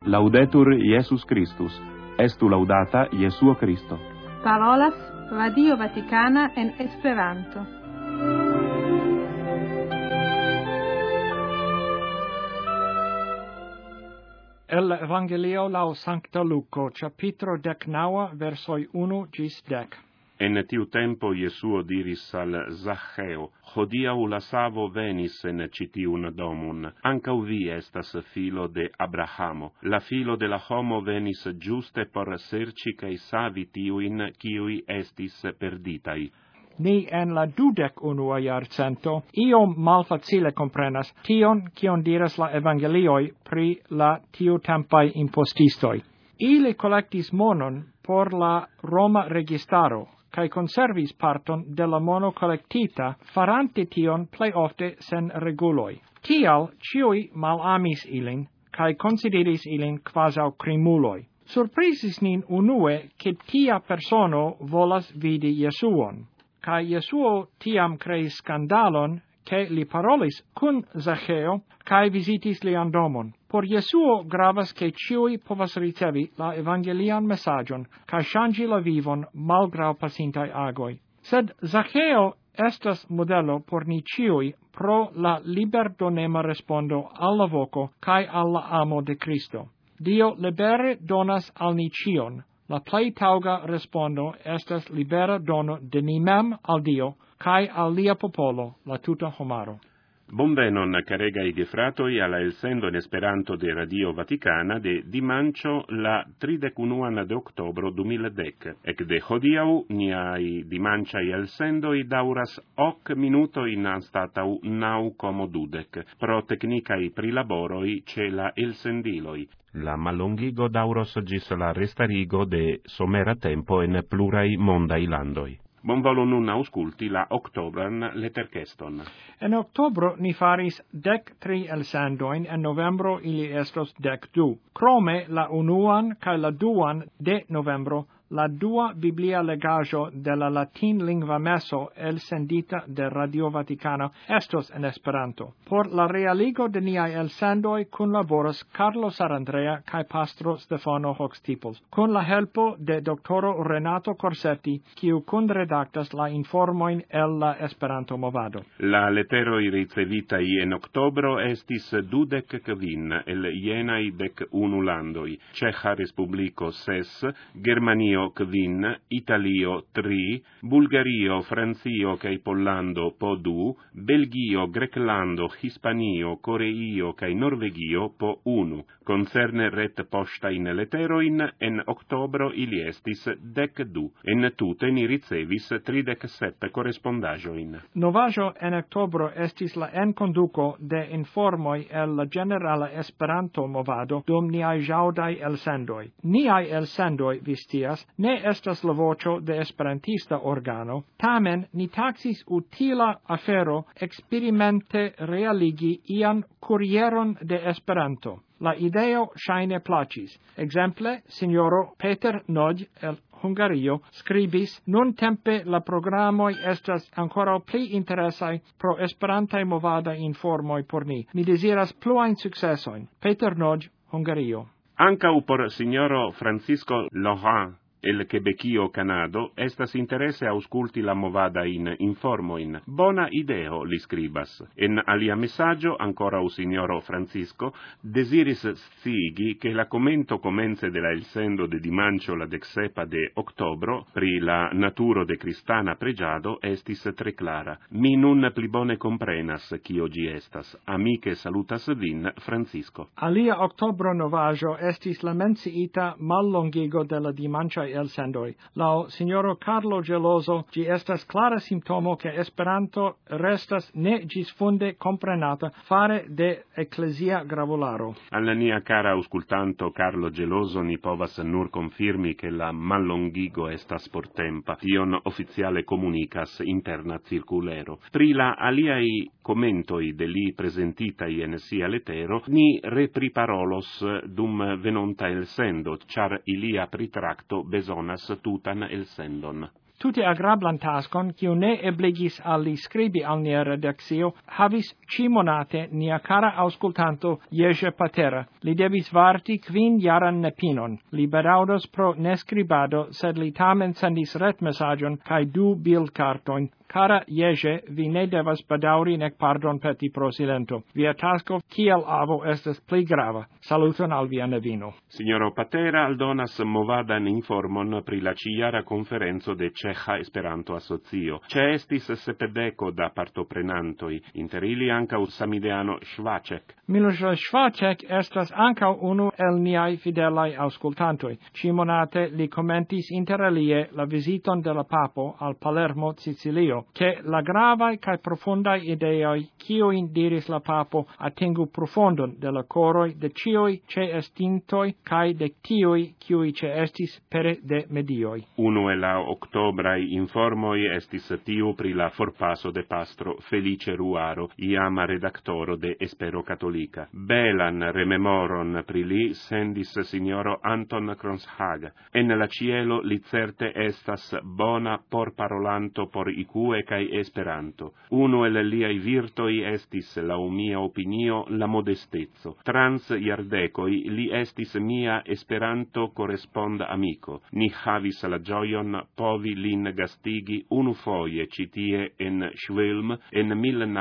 Laudetur Jesus Christus. Estu laudata Jesuo Christo. Parolas Radio Vaticana en Esperanto. El Evangelio laŭ Sancta Luco, capitro 19, versoi 1 gis 10. En tiu tempo Jesuo diris al Zaccheo: Hodiaŭ la savo venis en ĉi tiun domon. Ankaŭ vi estas filo de Abrahamo. La filo de la homo venis ĝuste por serĉi kaj savi tiujn, kiuj estis perditaj. Ni en la 21 jarcento iom malfacile comprenas tion, kion diras la evangelioj pri la tiutempaj impostistoj. Ili collectis monon por la Roma registaro, kai conservis parton de la mono collectita, farante tion plei ofte sen reguloi. Tial ciui malamis ilin, kai consideris ilin quasau crimuloi. Surprisis nin unue, che tia persono volas vidi Jesuon, kai Jesuo tiam creis scandalon, che li parolis cun Zaccheo, kai visitis lian domon. Por Jesuo gravas che ciui povas ricevi la evangelian messagion, kai changi la vivon malgrau pasintai agoi. Sed Zaccheo estas modelo por ni ciui pro la liberdonema respondo alla voco kai alla amo de Cristo. Dio libere donas al ni cion. La plei tauga respondo estas libera dono de ni mem al Dio, kai al lia popolo, la tuta homaro. Bonvenon, caregai gefratoi, alla elsendo in Esperanto de Radio Vaticana de dimancio la 31 de octobro 2010. Ec de hodiau niai dimanciai elsendoi dauras 8 minutoi anstatau 9,12. Pro technicai prilaboroi ce la elsendiloi. La mallongigo dauros gis la restarigo de somera tempo en plurai mondai landoi. Bonvolu nun ausculti la octobran letterkeston. En octobro ni faris 13 elsendoin, en novembro ili estos 12. Crome la unuan kai la duan de novembro, la dua biblia legajo de la latin lingua meso elsendita de Radio Vaticana estos en Esperanto. Por la realigo de niai elsendoi kunlaboras Carlo Sarandrea kai pastro Stefano Hoxtiples, kun la helpo de doktoro Renato Corsetti, kiu kunredaktas la informoin el la Esperanto movado. La letteroi ricevitai en octobro estis 25 el jenai 11 landoi: Ceja Respublico 6, Germanio kvin, Italio 3, Bulgario, Francio kaj Pollando po 2, Belgio, Greclando, Hispanio, Coreio kaj Norvegio po 1. Concerne ret postain letteroin, en octobro ili estis 12. En tute ni ricevis 37 correspondagioin. Novajo en octobro estis la enconduco de informoi el la generala Esperanto movado dum niai jaudai elsendoi. Niai elsendoi, vistias, ne estas la vocio de esperantista organo, tamen ni taxis utila afero experimente realigi ian curieron de Esperanto. La ideo shaine placis. Exemple, signoro Peter Nodj el Hungario scribis: nun tempe la programoi estas ancora pli interesai pro esperantai movada informoi por ni. Mi desiras pluain successoin. Peter Nodj, Hungario. Ancau por signoro Francisco Laurent el Quebecio Canado estas interesse ausculti la movada in informoin. Bona ideo, li scribas. En alia messaggio, ancora u signoro Francisco, desiris scigi che la commento comence de la elsendo de dimancio la 17 de octobro pri la naturo de cristana pregiado estis tre clara. Mi nun pli bone comprenas kio gi estas. Amice salutas vin, Francisco. Alia octobro novajo estis la menciita mallongigo de la dimancia elsendoi. Lao signoro Carlo Geloso, gi estas clara simptomo che Esperanto restas ne gisfunde comprenata fare de ecclesia gravularo. Alla nia cara auscultanto Carlo Geloso ni povas nur confirmi che la mallongigo estas por tempa. Tion officiale comunicas interna circulero. Pri la aliai commentoi de li presentitai en sia lettero, ni repriparolos dum venonta elsendo, char ilia pritracto besonas tutan elsendon. tute agrablan taskon, kiu ne ebligis al li scribi al nia redakcio, havis cimonate nia cara auscultanto Jerzy Patera. Li devis varti 5 jaran nepinon. Li beraudos pro nescribado, sed li tamen sendis retmesagion cae 2 bildkartojn. Cara Jerzy, vi ne devas bedauri nec pardon peti pro silento. Via tasko kiel avo estes pli grava. Saluton al via nevino. Signoro Patera aldonas movadan informon pri la ciara conferenzo de Ceja Esperanto Asocio. Ce estis 70 da partoprenantoi, inter ili ancau samideano Švaček. Miloš Švaček estas ancau unu el niai fidelai auscultantoi. Cimonate li commentis inter alie la visiton de la Papo al Palermo, Sicilio, che la gravai cae profundai ideoi cioin diris la Papo atingu profundon de la coroi de cioi ce estintoi cae de tioi cioi ce estis pere de medioi. Uno e la octobrai informoi estis tiu pri la forpaso de pastro Felice Ruaro, iama redactoro de Espero Catolica. Belan rememoron pri li sendis signoro Anton Kronshag. En la cielo li certe estas bona por parolanto por IQ cae Esperanto. Uno el liai virtoi estis, lau mia opinio, la modestezzo. Trans iardecoi li estis mia Esperanto correspond amico. Ni havis la gioion povi lin gastigi unu foie citie en Schwelm en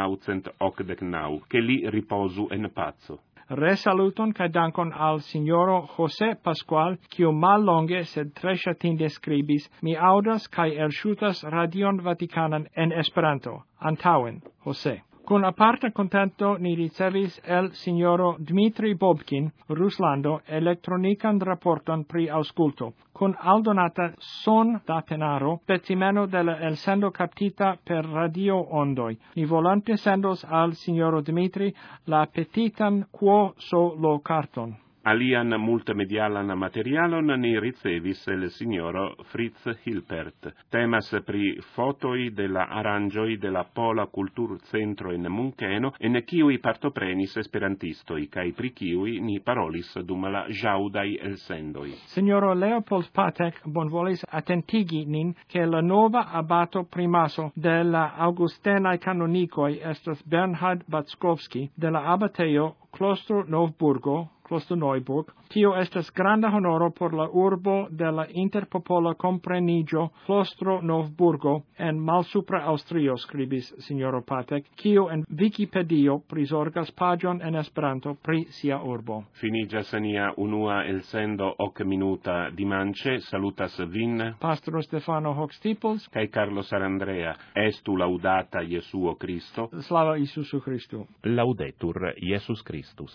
1989, che li riposu en pazzo. Resaluton cae dankon al signoro José Pascual, quiu mal longe sed tre chatinde scribis, mi audas cae elshutas Radion Vaticanan en Esperanto. Antauen, José. Con aparta contento ni ricevis el signoro Dmitri Bobkin, Ruslando, electronican raporton pri ausculto, con aldonata son da penaro, specimeno de la elsendo captita per radio ondoi. Ni volante sendos al signoro Dmitri la petitan quo so lo carton. Alian multimedialan materialon ni ricevis el signoro Fritz Hilpert. Temas pri fotoi de la arangioi de la Pola Kulturcentro en Munkeno, en kiui partoprenis esperantistoi, kai pri kiui ni parolis dum la jaudai elsendoi. Signoro Leopold Patek bonvolis attentigi nin che la nova abato primaso de la Augustenae canonicoi estas Bernhard Batzkowski de la abatejo Klostro Novburgo, Klostro Neuburg. Tio estas granda honoro por la urbo de la interpopola comprenigio Klostro Novburgo en malsupra Austrio, scribis signoro Patek, kiu en Wikipedio prizorgas pagion en Esperanto pri sia urbo. Finigas nia unua elsendo 8 minuta dimanche, salutas vin, Pastro Stefano Hochstiples, kai Carlos Arandrea. Estu laudata Jesuo Christo. Slava Isusu Christu. Laudetur Jesus Christus.